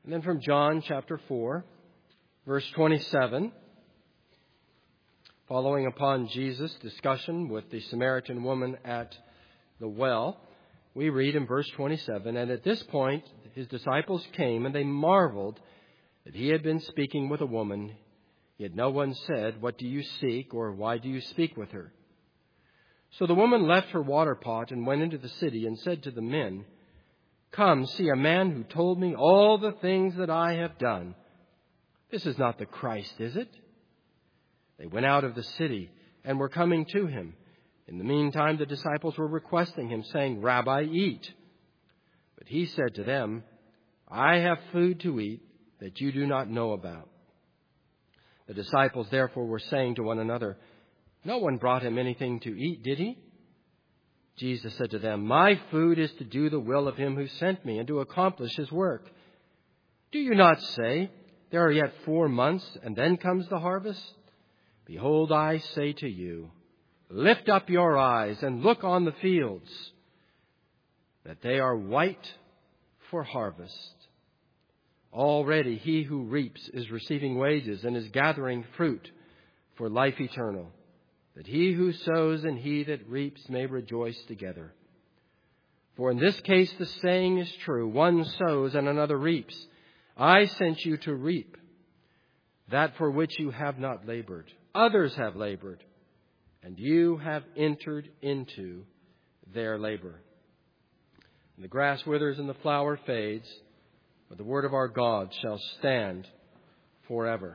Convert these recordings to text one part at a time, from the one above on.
And then from John chapter 4, verse 27, following upon Jesus' discussion with the Samaritan woman at the well, we read in verse 27, "And at this point his disciples came, and they marveled that he had been speaking with a woman. Yet no one said, 'What do you seek?' or 'Why do you speak with her?' So the woman left her water pot and went into the city and said to the men, 'Come, see a man who told me all the things that I have done. This is not the Christ, is it?' They went out of the city and were coming to him. In the meantime, the disciples were requesting him, saying, 'Rabbi, eat.' But he said to them, 'I have food to eat that you do not know about.' The disciples therefore were saying to one another, 'No one brought him anything to eat, did he?' Jesus said to them, 'My food is to do the will of him who sent me and to accomplish his work. Do you not say, there are yet 4 months and then comes the harvest? Behold, I say to you, lift up your eyes and look on the fields, that they are white for harvest. Already he who reaps is receiving wages and is gathering fruit for life eternal, that he who sows and he that reaps may rejoice together. For in this case the saying is true, one sows and another reaps. I sent you to reap that for which you have not labored. Others have labored, and you have entered into their labor. And the grass withers and the flower fades, but the word of our God shall stand forever."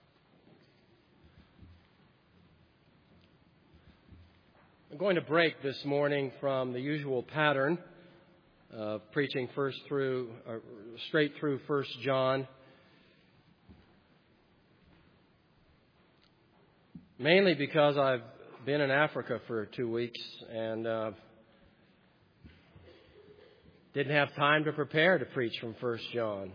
I'm going to break this morning from the usual pattern of preaching straight through 1 John. Mainly because I've been in Africa for 2 weeks and didn't have time to prepare to preach from 1 John.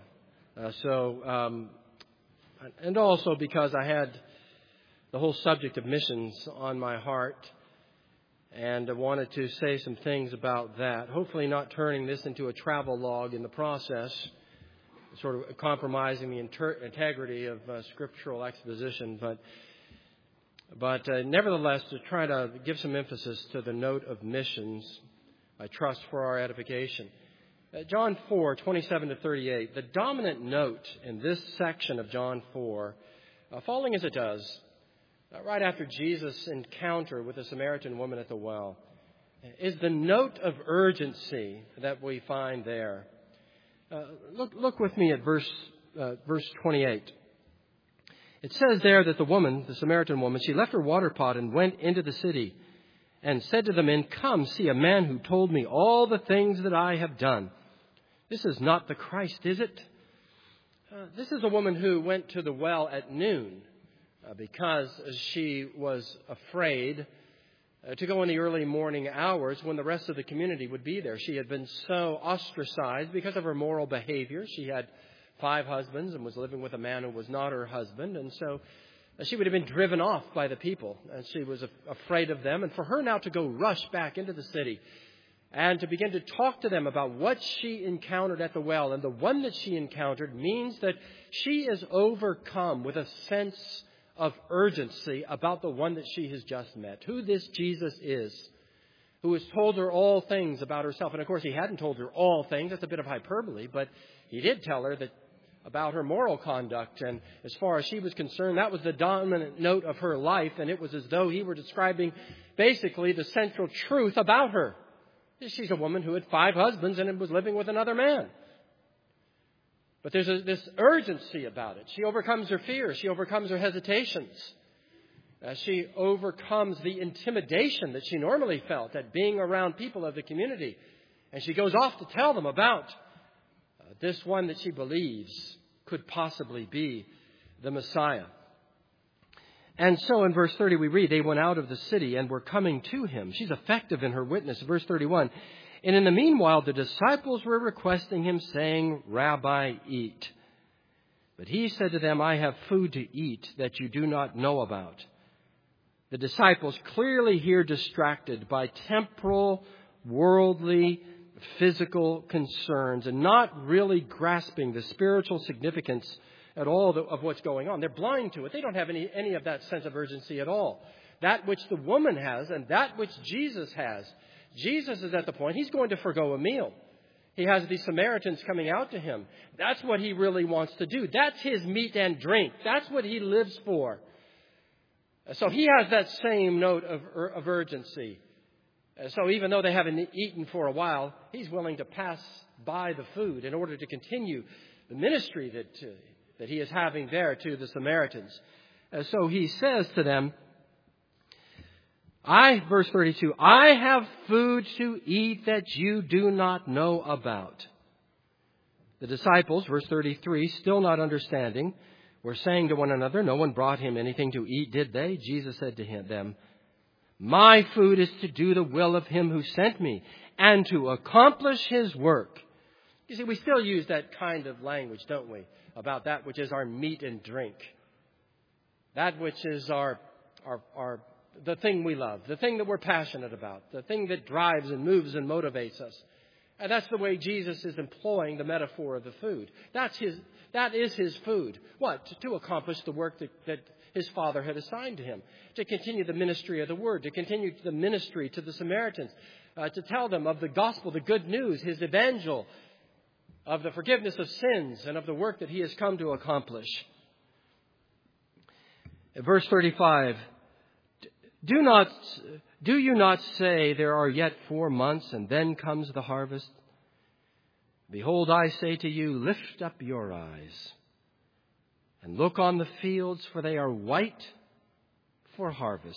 And also because I had the whole subject of missions on my heart and I wanted to say some things about that. Hopefully not turning this into a travel log in the process, sort of compromising the integrity of scriptural exposition, but nevertheless, to try to give some emphasis to the note of missions, I trust for our edification. John 4, 27 to 38, the dominant note in this section of John 4, following as it does, right after Jesus' encounter with the Samaritan woman at the well, is the note of urgency that we find there. Look with me at verse 28. It says there that the woman, the Samaritan woman, she left her water pot and went into the city and said to the men, "Come, see a man who told me all the things that I have done. This is not the Christ, is it?" This is a woman who went to the well at noon because she was afraid to go in the early morning hours when the rest of the community would be there. She had been so ostracized because of her moral behavior. She had 5 husbands and was living with a man who was not her husband. And so she would have been driven off by the people. And she was afraid of them. And for her now to go rush back into the city and to begin to talk to them about what she encountered at the well, and the one that she encountered, means that she is overcome with a sense of urgency about the one that she has just met, who this Jesus is, who has told her all things about herself. And of course, he hadn't told her all things. That's a bit of hyperbole, but he did tell her that about her moral conduct. And as far as she was concerned, that was the dominant note of her life. And it was as though he were describing basically the central truth about her. She's a woman who had 5 husbands and was living with another man. But there's this urgency about it. She overcomes her fears. She overcomes her hesitations. She overcomes the intimidation that she normally felt at being around people of the community. And she goes off to tell them about this one that she believes could possibly be the Messiah. And so in verse 30 we read, they went out of the city and were coming to him. She's effective in her witness. Verse 31, and in the meanwhile the disciples were requesting him, saying, "Rabbi, eat." But he said to them, "I have food to eat that you do not know about." The disciples, clearly here distracted by temporal, worldly physical concerns and not really grasping the spiritual significance at all of what's going on. They're blind to it. They don't have any of that sense of urgency at all. That which the woman has and that which Jesus has. Jesus is at the point, he's going to forgo a meal. He has the Samaritans coming out to him. That's what he really wants to do. That's his meat and drink. That's what he lives for. So he has that same note of urgency. So even though they haven't eaten for a while, he's willing to pass by the food in order to continue the ministry that he is having there to the Samaritans. So he says to them, verse 32, I have food to eat that you do not know about. The disciples, verse 33, still not understanding, were saying to one another, no one brought him anything to eat, did they? Jesus said to them, my food is to do the will of him who sent me and to accomplish his work. You see, we still use that kind of language, don't we? About that which is our meat and drink. That which is the thing we love, the thing that we're passionate about, the thing that drives and moves and motivates us. And that's the way Jesus is employing the metaphor of the food. That is his food. What? To accomplish the work that his Father had assigned to him. To continue the ministry of the Word. To continue the ministry to the Samaritans. To tell them of the gospel, the good news, his evangel, of the forgiveness of sins and of the work that he has come to accomplish. Verse 35, do you not say there are yet 4 months and then comes the harvest? Behold, I say to you, lift up your eyes and look on the fields, for they are white for harvest.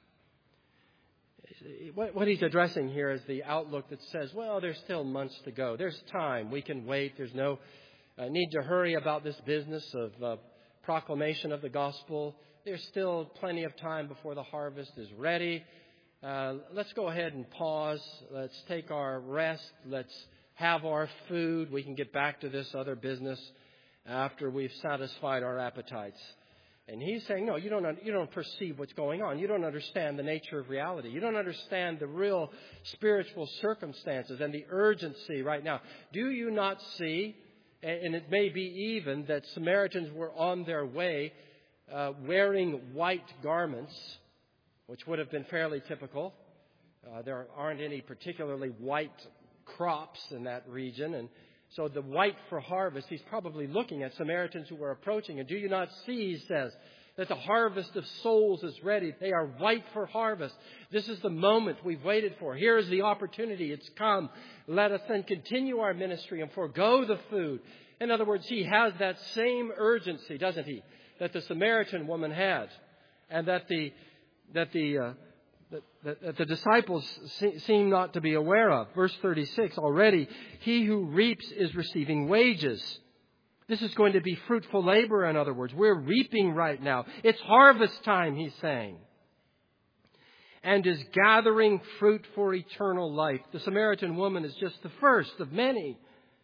What he's addressing here is the outlook that says, well, there's still months to go. There's time. We can wait. There's no need to hurry about this business of proclamation of the gospel. There's still plenty of time before the harvest is ready. Let's go ahead and pause. Let's take our rest. Let's have our food. We can get back to this other business after we've satisfied our appetites. And he's saying, no, you don't perceive what's going on. You don't understand the nature of reality. You don't understand the real spiritual circumstances and the urgency right now. Do you not see, and it may be even that Samaritans were on their way wearing white garments, which would have been fairly typical. There aren't any particularly white crops in that region, and so the white for harvest, he's probably looking at Samaritans who were approaching. And do you not see, he says, that the harvest of souls is ready. They are white for harvest. This is the moment we've waited for. Here is the opportunity. It's come. Let us then continue our ministry and forego the food. In other words, he has that same urgency, doesn't he, that the Samaritan woman had, and that the disciples seem not to be aware of. Verse 36, already he who reaps is receiving wages. This is going to be fruitful labor, in other words. We're reaping right now. It's harvest time, he's saying. And is gathering fruit for eternal life. The Samaritan woman is just the first of many.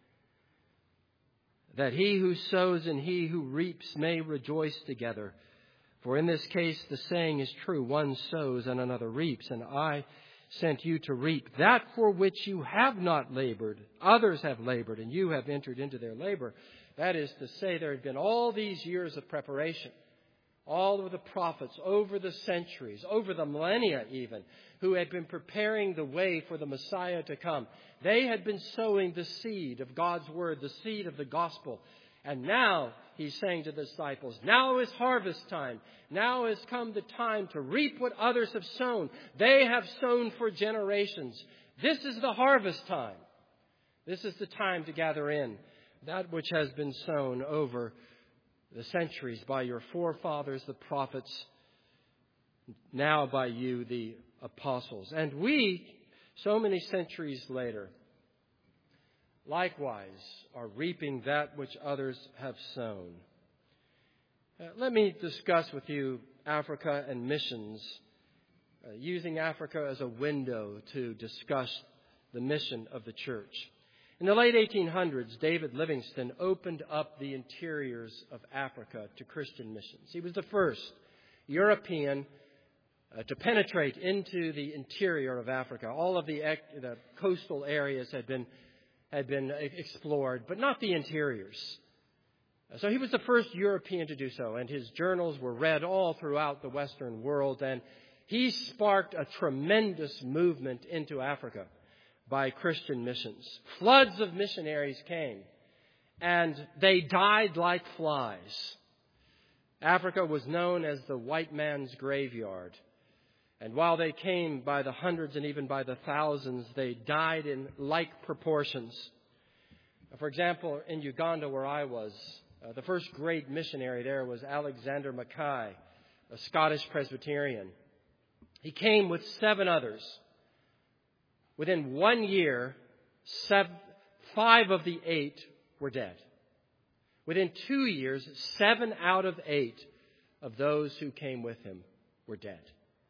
That he who sows and he who reaps may rejoice together. For in this case, the saying is true, one sows and another reaps, and I sent you to reap that for which you have not labored. Others have labored, and you have entered into their labor. That is to say, there had been all these years of preparation, all of the prophets over the centuries, over the millennia even, who had been preparing the way for the Messiah to come. They had been sowing the seed of God's Word, the seed of the gospel. And now, he's saying to the disciples, now is harvest time. Now has come the time to reap what others have sown. They have sown for generations. This is the harvest time. This is the time to gather in that which has been sown over the centuries by your forefathers, the prophets, now by you, the apostles. And we, so many centuries later, likewise are reaping that which others have sown. Let me discuss with you Africa and missions, using Africa as a window to discuss the mission of the church. In the late 1800s, David Livingstone opened up the interiors of Africa to Christian missions. He was the first European to penetrate into the interior of Africa. All of the coastal areas had been explored, but not the interiors. So he was the first European to do so, and his journals were read all throughout the Western world, and he sparked a tremendous movement into Africa by Christian missions. Floods of missionaries came, and they died like flies. Africa was known as the white man's graveyard. And while they came by the hundreds and even by the thousands, they died in like proportions. For example, in Uganda, where I was, the first great missionary there was Alexander Mackay, a Scottish Presbyterian. He came with 7 others. Within 1 year, 5 of the 8 were dead. Within 2 years, 7 out of 8 of those who came with him were dead.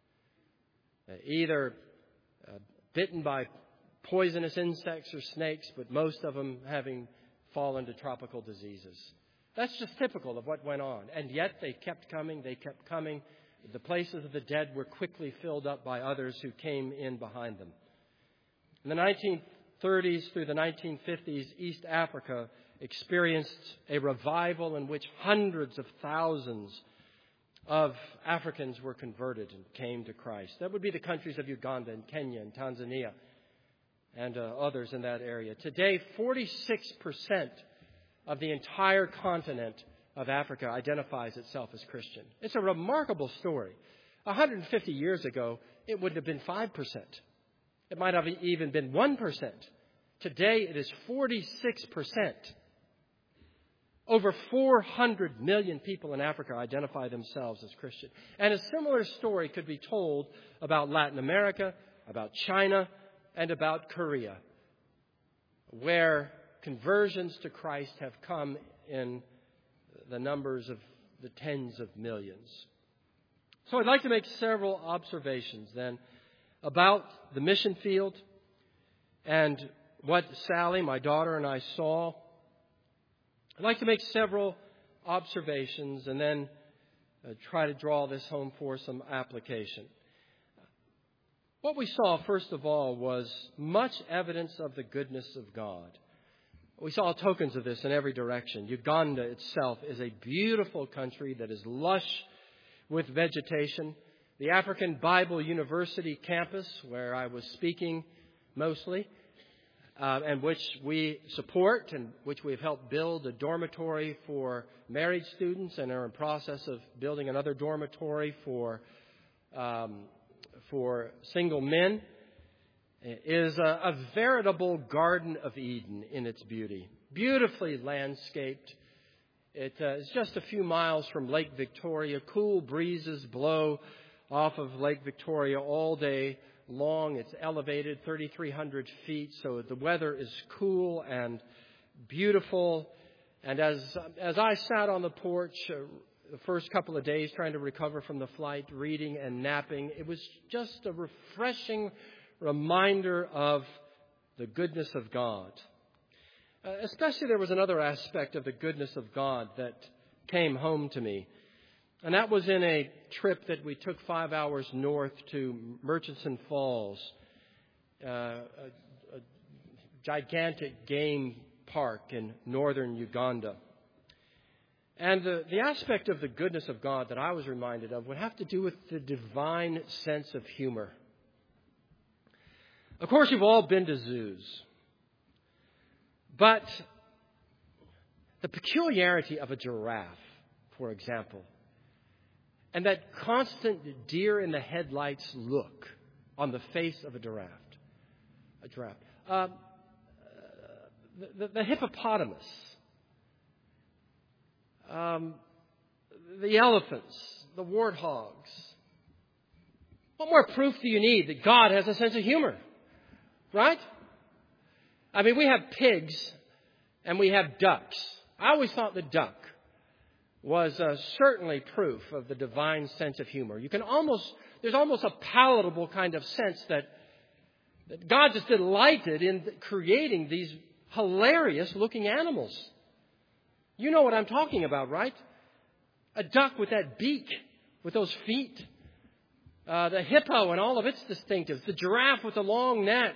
Either bitten by poisonous insects or snakes, but most of them having fallen to tropical diseases. That's just typical of what went on. And yet they kept coming, The places of the dead were quickly filled up by others who came in behind them. In the 1930s through the 1950s, East Africa experienced a revival in which hundreds of thousands of Africans were converted and came to Christ. That would be the countries of Uganda and Kenya and Tanzania and others in that area. Today, 46% of the entire continent of Africa identifies itself as Christian. It's a remarkable story. 150 years ago, it wouldn't have been 5%. It might have even been 1%. Today, it is 46%. Over 400 million people in Africa identify themselves as Christian. And a similar story could be told about Latin America, about China, and about Korea, where conversions to Christ have come in the numbers of the tens of millions. So I'd like to make several observations then about the mission field and what Sally, my daughter, and I saw. I'd like to make several observations and then try to draw this home for some application. What we saw, first of all, was much evidence of the goodness of God. We saw tokens of this in every direction. Uganda itself is a beautiful country that is lush with vegetation. The African Bible University campus, where I was speaking mostly, and which we support and which we've helped build a dormitory for married students and are in process of building another dormitory for single men, is a veritable Garden of Eden in its beauty. Beautifully landscaped. It is just a few miles from Lake Victoria. Cool breezes blow off of Lake Victoria all day long. It's elevated 3,300 feet, so the weather is cool and beautiful. And as I sat on the porch the first couple of days trying to recover from the flight, reading and napping, it was just a refreshing reminder of the goodness of God. Especially there was another aspect of the goodness of God that came home to me. And that was in a trip that we took 5 hours north to Murchison Falls, a gigantic game park in northern Uganda. And the aspect of the goodness of God that I was reminded of would have to do with the divine sense of humor. Of course, you've all been to zoos. But the peculiarity of a giraffe, for example, and that constant deer in the headlights look on the face of a giraffe. The hippopotamus, the elephants, the warthogs. What more proof do you need that God has a sense of humor? Right? I mean, we have pigs and we have ducks. I always thought the duck was certainly proof of the divine sense of humor. There's almost a palatable kind of sense that God just delighted in creating these hilarious looking animals. You know what I'm talking about, right? A duck with that beak, with those feet. the hippo and all of its distinctives, the giraffe with the long neck.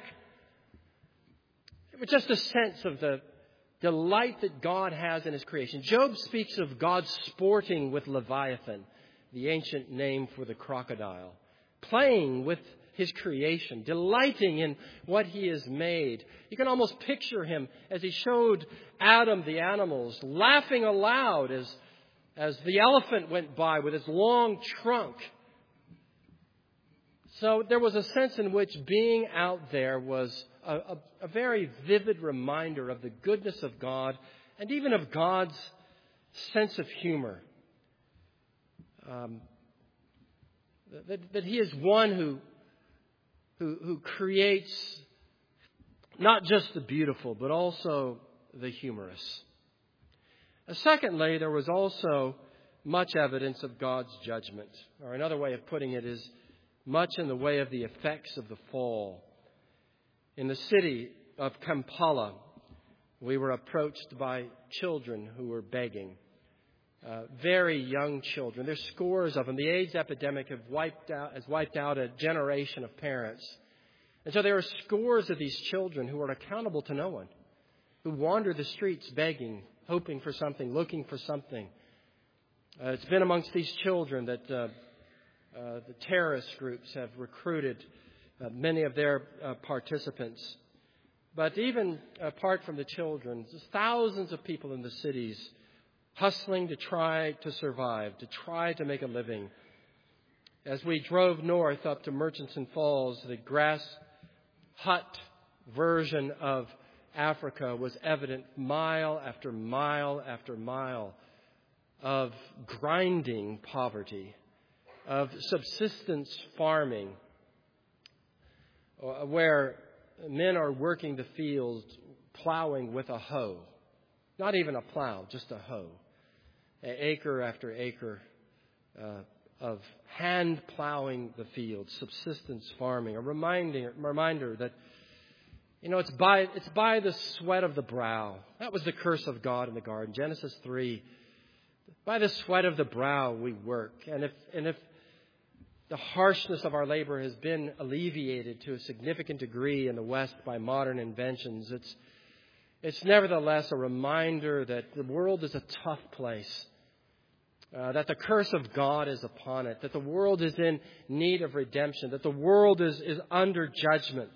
It was just a sense of the delight that God has in His creation. Job speaks of God sporting with Leviathan, the ancient name for the crocodile, playing with His creation, delighting in what He has made. You can almost picture him as he showed Adam the animals, laughing aloud as the elephant went by with its long trunk. So there was a sense in which being out there was a very vivid reminder of the goodness of God and even of God's sense of humor. That He is one who creates not just the beautiful, but also the humorous. Secondly, there was also much evidence of God's judgment. Or another way of putting it is much in the way of the effects of the fall. In the city of Kampala, we were approached by children who were begging. Very young children. There's scores of them. The AIDS epidemic has wiped out a generation of parents. And so there are scores of these children who are accountable to no one, who wander the streets begging, hoping for something, looking for something. It's been amongst these children that the terrorist groups have recruited many of their participants. But even apart from the children, there's thousands of people in the cities hustling to try to survive, to try to make a living. As we drove north up to Murchison Falls, the grass hut version of Africa was evident mile after mile after mile of grinding poverty, of subsistence farming, where men are working the fields, plowing with a hoe. Not even a plow, just a hoe. Acre after acre of hand plowing the fields, subsistence farming. A reminder that, it's by the sweat of the brow. That was the curse of God in the garden. Genesis 3. By the sweat of the brow we work. And if the harshness of our labor has been alleviated to a significant degree in the West by modern inventions, it's nevertheless a reminder that the world is a tough place, that the curse of God is upon it, that the world is in need of redemption, that the world is under judgment,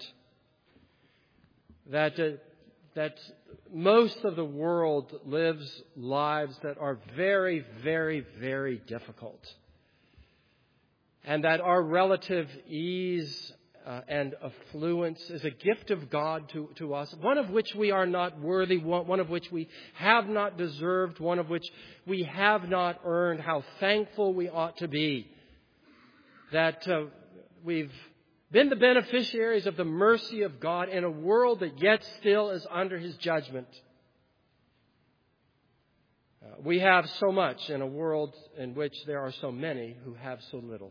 that most of the world lives lives that are very, very, very difficult, and that our relative ease and affluence is a gift of God to us, one of which we are not worthy, one of which we have not deserved, one of which we have not earned. How thankful we ought to be that we've been the beneficiaries of the mercy of God in a world that yet still is under His judgment. We have so much in a world in which there are so many who have so little.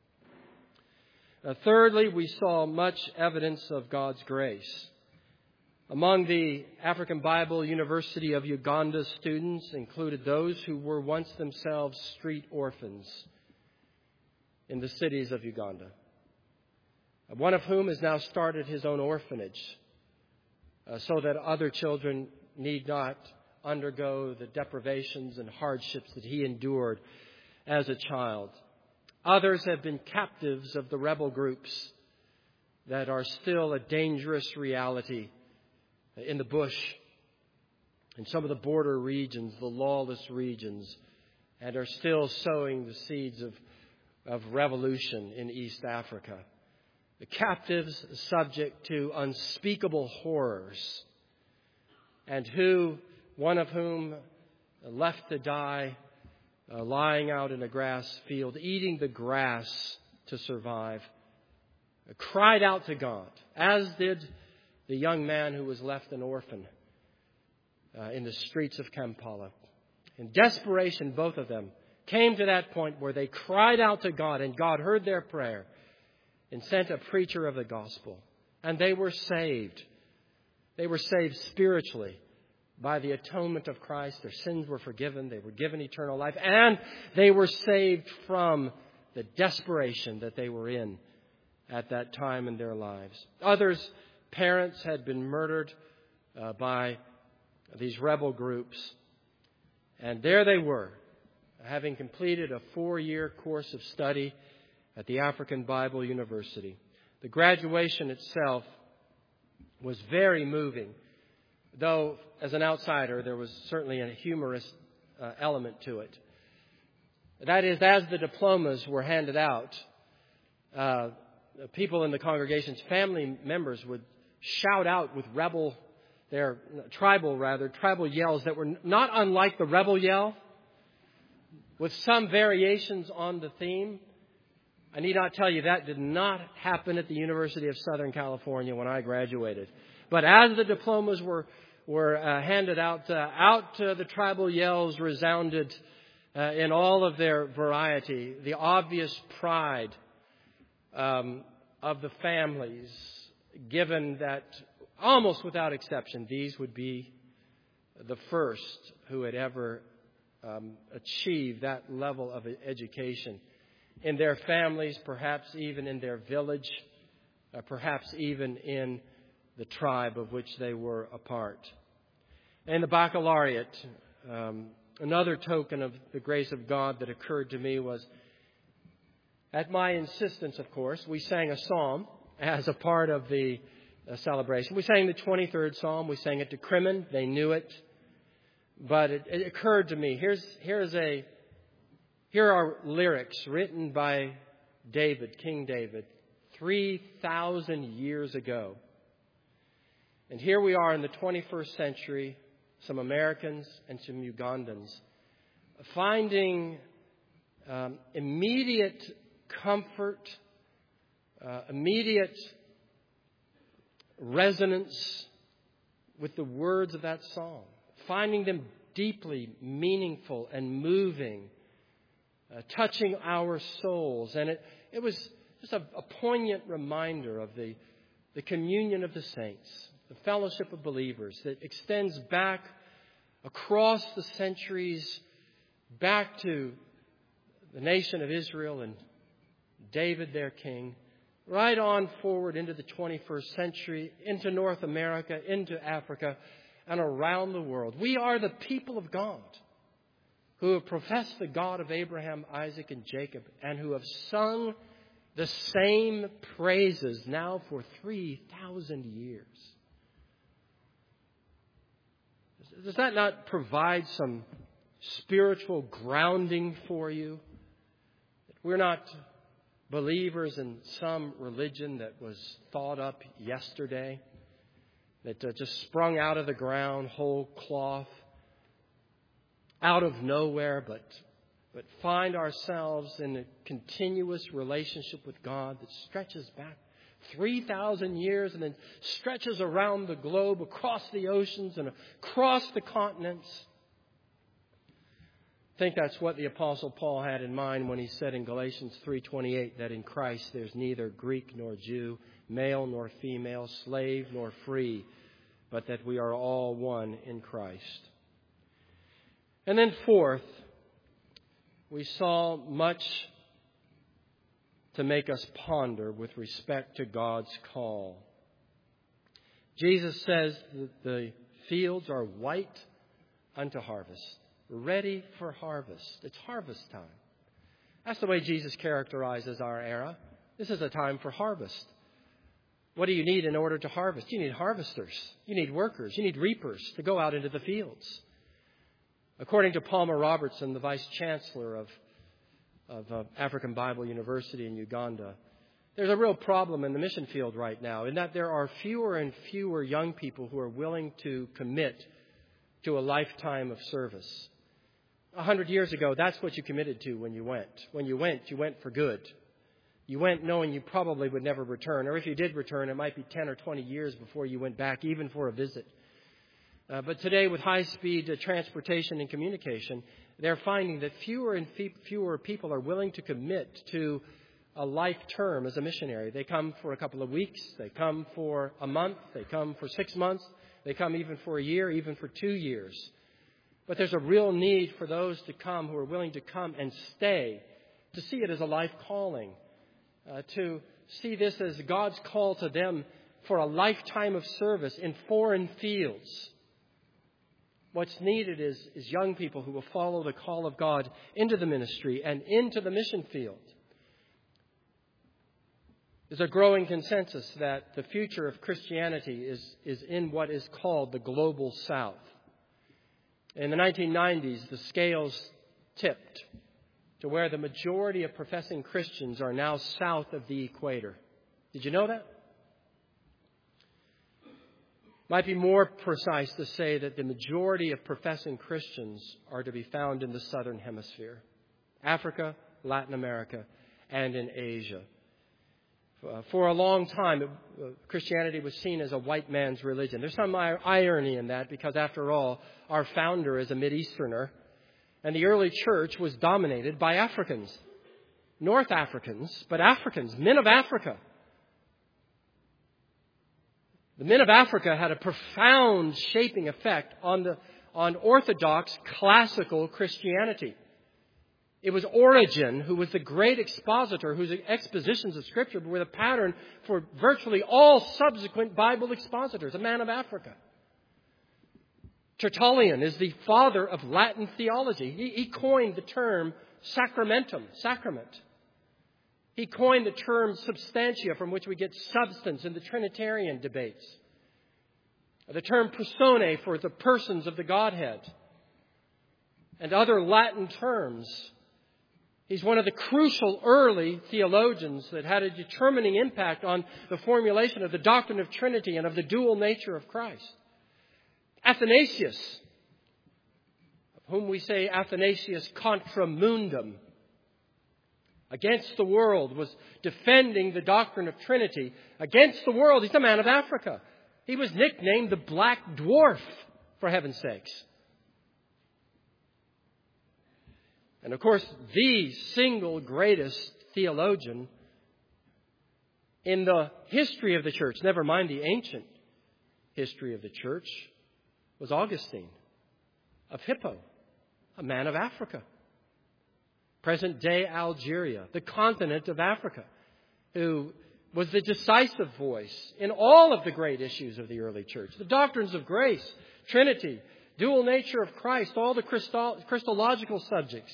Thirdly, we saw much evidence of God's grace. Among the African Bible University of Uganda students included those who were once themselves street orphans in the cities of Uganda, one of whom has now started his own orphanage so that other children need not undergo the deprivations and hardships that he endured as a child. Others have been captives of the rebel groups that are still a dangerous reality in the bush, in some of the border regions, the lawless regions, and are still sowing the seeds of revolution in East Africa. The captives subject to unspeakable horrors, and one of whom left to die lying out in a grass field, eating the grass to survive, cried out to God, as did the young man who was left an orphan in the streets of Kampala. In desperation, both of them came to that point where they cried out to God, and God heard their prayer and sent a preacher of the gospel. And they were saved. They were saved spiritually by the atonement of Christ. Their sins were forgiven. They were given eternal life. And they were saved from the desperation that they were in at that time in their lives. Others' parents had been murdered by these rebel groups. And there they were, having completed a 4-year course of study at the African Bible University. The graduation itself was very moving, though as an outsider there was certainly a humorous element to it. That is, as the diplomas were handed out, people in the congregation's family members would shout out with tribal yells that were not unlike the rebel yell, with some variations on the theme. I need not tell you that did not happen at the University of Southern California when I graduated. But as the diplomas were handed out, the tribal yells resounded in all of their variety. The obvious pride of the families, given that almost without exception, these would be the first who had ever achieved that level of education in their families, perhaps even in their village, perhaps even in the tribe of which they were a part. And the baccalaureate, another token of the grace of God that occurred to me was, at my insistence, of course, we sang a psalm as a part of the celebration. We sang the 23rd Psalm. We sang it to Crimmin. They knew it. But it occurred to me, here are lyrics written by David, King David, 3,000 years ago. And here we are in the 21st century, some Americans and some Ugandans, finding immediate comfort, immediate resonance with the words of that song, finding them deeply meaningful and moving, touching our souls. And it was just a poignant reminder of the communion of the saints, the fellowship of believers that extends back across the centuries, back to the nation of Israel and David, their king, right on forward into the 21st century, into North America, into Africa, and around the world. We are the people of God who have professed the God of Abraham, Isaac, and Jacob, and who have sung the same praises now for 3,000 years. Does that not provide some spiritual grounding for you? We're not believers in some religion that was thought up yesterday, that just sprung out of the ground, whole cloth, out of nowhere, but find ourselves in a continuous relationship with God that stretches back 3,000 years and then stretches around the globe, across the oceans and across the continents. I think that's what the Apostle Paul had in mind when he said in Galatians 3:28 that in Christ there's neither Greek nor Jew, male nor female, slave nor free, but that we are all one in Christ. And then fourth, we saw much to make us ponder with respect to God's call. Jesus says that the fields are white unto harvest, ready for harvest. It's harvest time. That's the way Jesus characterizes our era. This is a time for harvest. What do you need in order to harvest? You need harvesters. You need workers. You need reapers to go out into the fields. According to Palmer Robertson, the Vice Chancellor of African Bible University in Uganda, there's a real problem in the mission field right now in that there are fewer and fewer young people who are willing to commit to a lifetime of service. 100 years ago, that's what you committed to when you went. When you went for good. You went knowing you probably would never return. Or if you did return, it might be 10 or 20 years before you went back, even for a visit. But today, with high-speed transportation and communication, they're finding that fewer and fewer people are willing to commit to a life term as a missionary. They come for a couple of weeks. They come for a month. They come for 6 months. They come even for a year, even for 2 years. But there's a real need for those to come who are willing to come and stay to see it as a life calling, to see this as God's call to them for a lifetime of service in foreign fields. What's needed is young people who will follow the call of God into the ministry and into the mission field. There's a growing consensus that the future of Christianity is in what is called the global South. In the 1990s, the scales tipped to where the majority of professing Christians are now south of the equator. Did you know that? Might be more precise to say that the majority of professing Christians are to be found in the southern hemisphere, Africa, Latin America, and in Asia. For a long time, Christianity was seen as a white man's religion. There's some irony in that because, after all, our founder is a Mideasterner, and the early church was dominated by Africans. North Africans, but Africans, men of Africa. The men of Africa had a profound shaping effect on Orthodox classical Christianity. It was Origen who was the great expositor, whose expositions of Scripture were the pattern for virtually all subsequent Bible expositors, a man of Africa. Tertullian is the father of Latin theology. He coined the term sacramentum, sacrament. He coined the term substantia, from which we get substance in the Trinitarian debates. The term personae for the persons of the Godhead. And other Latin terms. He's one of the crucial early theologians that had a determining impact on the formulation of the doctrine of Trinity and of the dual nature of Christ. Athanasius, of whom we say Athanasius contra mundum, against the world, was defending the doctrine of Trinity against the world. He's a man of Africa. He was nicknamed the Black Dwarf, for heaven's sakes. And of course, the single greatest theologian in the history of the church, never mind the ancient history of the church, was Augustine of Hippo, a man of Africa. Present-day Algeria, the continent of Africa, who was the decisive voice in all of the great issues of the early church. The doctrines of grace, Trinity, dual nature of Christ, all the Christological subjects.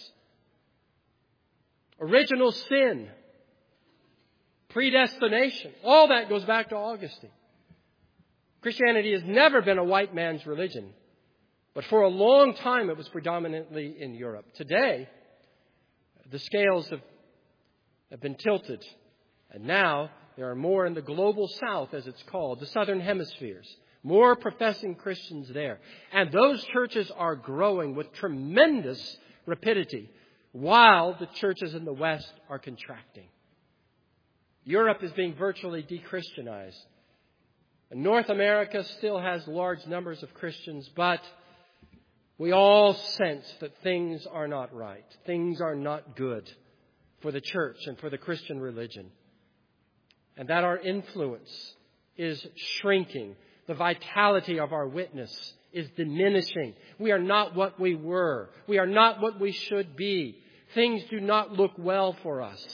Original sin, predestination, all that goes back to Augustine. Christianity has never been a white man's religion, but for a long time it was predominantly in Europe. Today, the scales have been tilted, and now there are more in the global South, as it's called, the southern hemispheres. More professing Christians there. And those churches are growing with tremendous rapidity, while the churches in the West are contracting. Europe is being virtually de-Christianized. And North America still has large numbers of Christians, but we all sense that things are not right. Things are not good for the church and for the Christian religion. And that our influence is shrinking. The vitality of our witness is diminishing. We are not what we were. We are not what we should be. Things do not look well for us.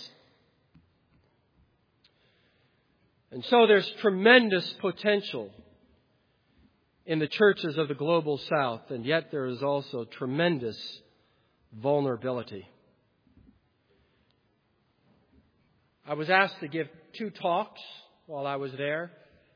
And so there's tremendous potential in the churches of the global South, and yet there is also tremendous vulnerability. I was asked to give 2 talks while I was there.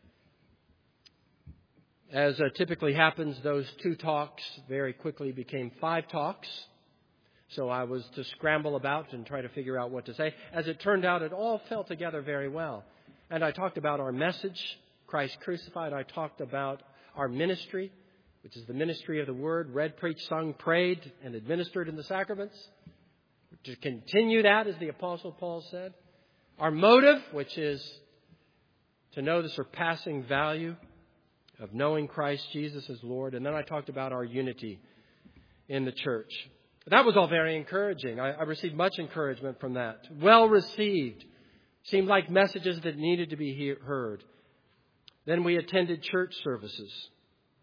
As typically happens, those 2 talks very quickly became 5 talks. So I was to scramble about and try to figure out what to say. As it turned out, it all fell together very well. And I talked about our message, Christ crucified. I talked about our ministry, which is the ministry of the Word, read, preached, sung, prayed, and administered in the sacraments. To continue that, as the Apostle Paul said. Our motive, which is to know the surpassing value of knowing Christ Jesus as Lord. And then I talked about our unity in the church. That was all very encouraging. I received much encouragement from that. Well received. Seemed like messages that needed to be heard. Then we attended church services.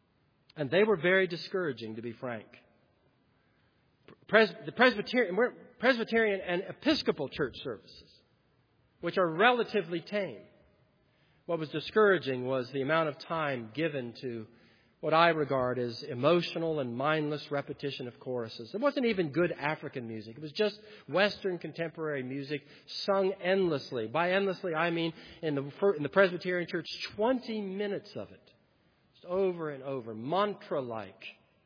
And they were very discouraging, to be frank. The Presbyterian, Presbyterian and Episcopal church services, which are relatively tame. What was discouraging was the amount of time given to what I regard as emotional and mindless repetition of choruses. It wasn't even good African music. It was just Western contemporary music sung endlessly. By endlessly, I mean in the Presbyterian church, 20 minutes of it. Just over and over, mantra-like.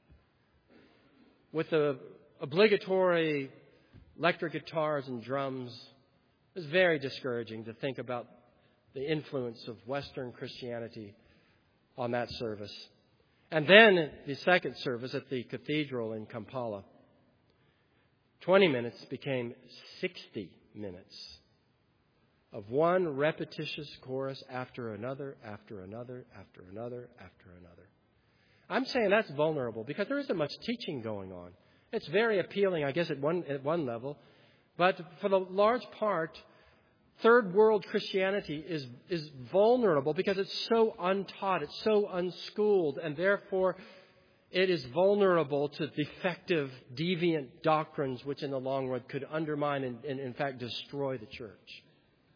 With the obligatory electric guitars and drums. It was very discouraging to think about the influence of Western Christianity on that service. And then the second service at the cathedral in Kampala. 20 minutes became 60 minutes of one repetitious chorus after another, after another, after another, after another. I'm saying that's vulnerable because there isn't much teaching going on. It's very appealing, I guess, at one level. But for the large part, third world Christianity is vulnerable because it's so untaught, it's so unschooled, and therefore it is vulnerable to defective, deviant doctrines which in the long run could undermine and in fact destroy the church.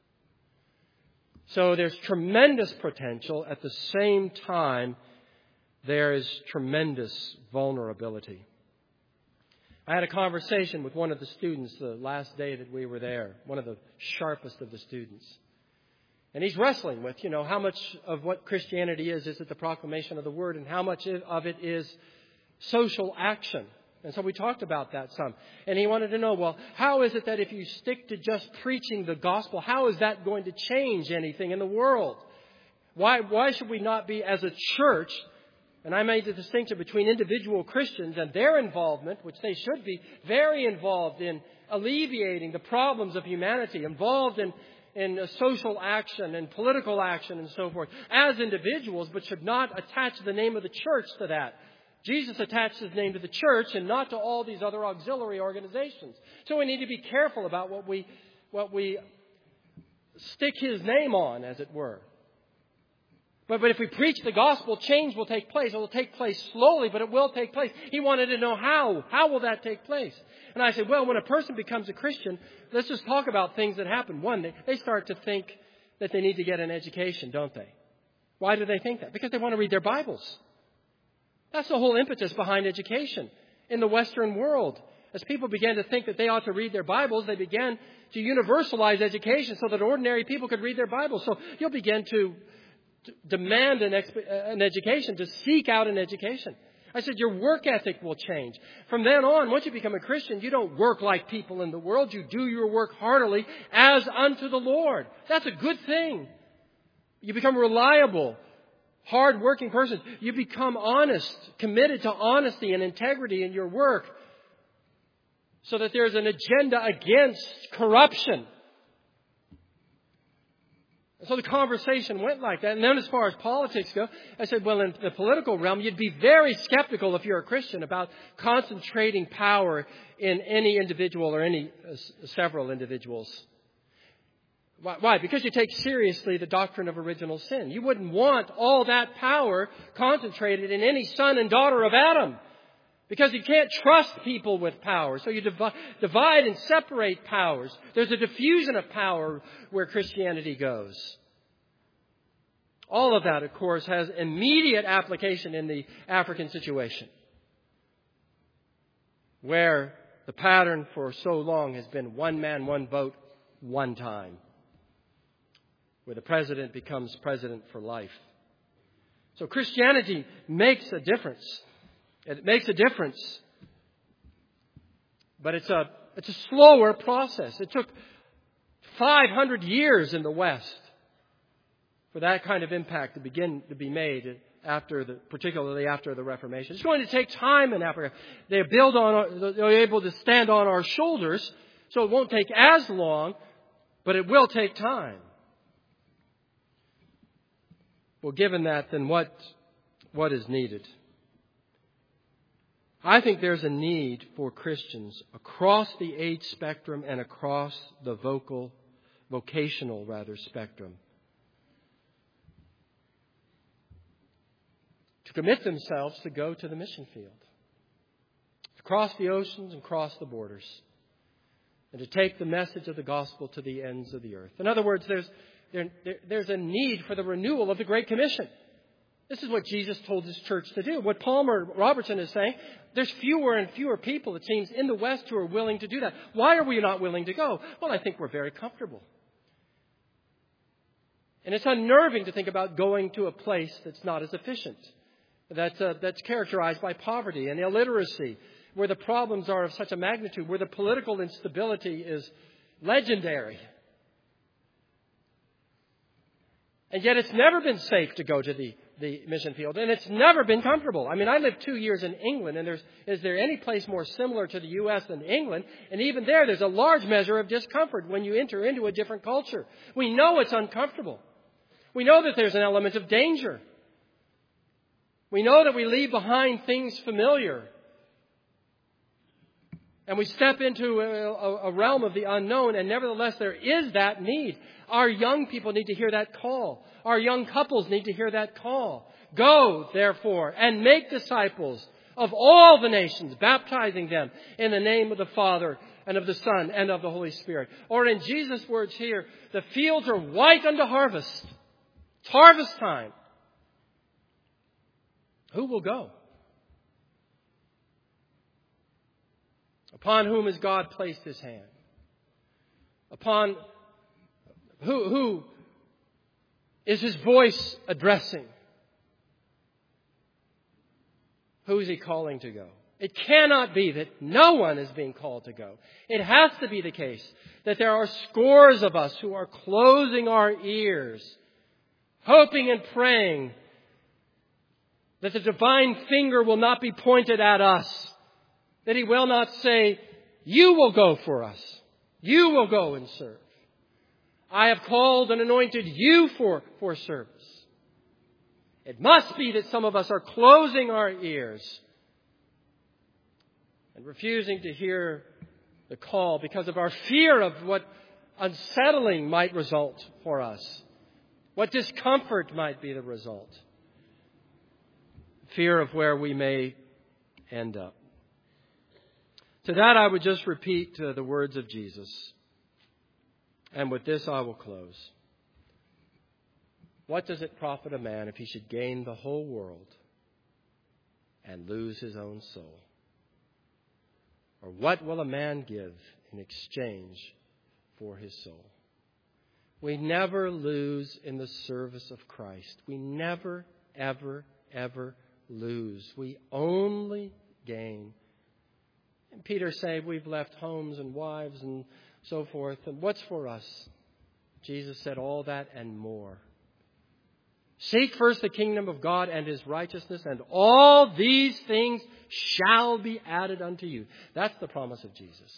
So there's tremendous potential. At the same time, there is tremendous vulnerability. I had a conversation with one of the students the last day that we were there, one of the sharpest of the students. And he's wrestling with, how much of what Christianity is it the proclamation of the Word, and how much of it is social action. And so we talked about that some. And he wanted to know, well, how is it that if you stick to just preaching the gospel, how is that going to change anything in the world? Why should we not be, as a church, and I made the distinction between individual Christians and their involvement, which they should be very involved in alleviating the problems of humanity, involved in social action and political action and so forth, as individuals, but should not attach the name of the church to that. Jesus attached His name to the church and not to all these other auxiliary organizations. So we need to be careful about what we stick His name on, as it were. But if we preach the gospel, change will take place. It will take place slowly, but it will take place. He wanted to know how. How will that take place? And I said, well, when a person becomes a Christian, let's just talk about things that happen. One, they start to think that they need to get an education, don't they? Why do they think that? Because they want to read their Bibles. That's the whole impetus behind education in the Western world. As people began to think that they ought to read their Bibles, they began to universalize education so that ordinary people could read their Bibles. So you'll begin to demand an education, to seek out an education. I said, your work ethic will change. From then on, once you become a Christian, you don't work like people in the world. You do your work heartily as unto the Lord. That's a good thing. You become reliable, hard-working person. You become honest, committed to honesty and integrity in your work, so that there's an agenda against corruption. So the conversation went like that. And then as far as politics go, I said, well, in the political realm, you'd be very skeptical if you're a Christian about concentrating power in any individual or several individuals. Why? Because you take seriously the doctrine of original sin. You wouldn't want all that power concentrated in any son and daughter of Adam. Because you can't trust people with power. So you divide and separate powers. There's a diffusion of power where Christianity goes. All of that, of course, has immediate application in the African situation, where the pattern for so long has been one man, one vote, one time, where the president becomes president for life. So Christianity makes a difference. It makes a difference, but it's a slower process. It took 500 years in the West for that kind of impact to begin to be made particularly after the Reformation. It's going to take time in Africa. They're able to stand on our shoulders, so it won't take as long, but it will take time. Well, given that, then what is needed? I think there's a need for Christians across the age spectrum and across the vocational spectrum to commit themselves to go to the mission field, to cross the oceans and cross the borders, and to take the message of the gospel to the ends of the earth. In other words, there's a need for the renewal of the Great Commission. This is what Jesus told His church to do. What Palmer Robertson is saying, there's fewer and fewer people, it seems, in the West who are willing to do that. Why are we not willing to go? Well, I think we're very comfortable. And it's unnerving to think about going to a place that's not as efficient, that's characterized by poverty and illiteracy, where the problems are of such a magnitude, where the political instability is legendary. And yet it's never been safe to go to the mission field, and it's never been comfortable. I mean, I lived 2 years in England, and is there any place more similar to the U.S. than England? And even there's a large measure of discomfort when you enter into a different culture. We know it's uncomfortable. We know that there's an element of danger. We know that we leave behind things familiar, and we step into a realm of the unknown, and nevertheless there is that need. Our young people need to hear that call. Our young couples need to hear that call. Go, therefore, and make disciples of all the nations, baptizing them in the name of the Father and of the Son and of the Holy Spirit. Or in Jesus' words here, the fields are white unto harvest. It's harvest time. Who will go? Upon whom has God placed His hand? Upon who is His voice addressing? Who is He calling to go? It cannot be that no one is being called to go. It has to be the case that there are scores of us who are closing our ears, hoping and praying that the divine finger will not be pointed at us, that He will not say, you will go for us. You will go and serve. I have called and anointed you for service. It must be that some of us are closing our ears and refusing to hear the call because of our fear of what unsettling might result for us, what discomfort might be the result, fear of where we may end up. To that I would just repeat the words of Jesus. And with this I will close. What does it profit a man if he should gain the whole world and lose his own soul? Or what will a man give in exchange for his soul? We never lose in the service of Christ. We never, ever, ever lose. We only gain. And Peter said, we've left homes and wives and so forth. And what's for us? Jesus said, all that and more. Seek first the kingdom of God and His righteousness, and all these things shall be added unto you. That's the promise of Jesus.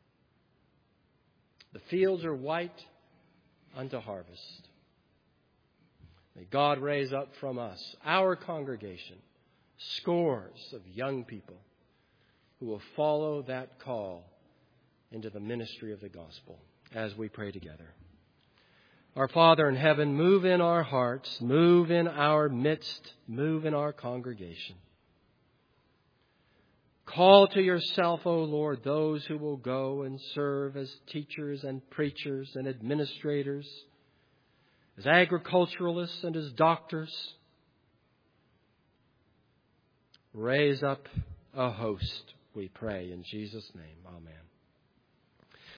The fields are white unto harvest. May God raise up from us, our congregation, scores of young people who will follow that call into the ministry of the gospel as we pray together. Our Father in heaven, move in our hearts, move in our midst, move in our congregation. Call to yourself, O Lord, those who will go and serve as teachers and preachers and administrators, as agriculturalists and as doctors. Raise up a host, we pray in Jesus' name. Amen.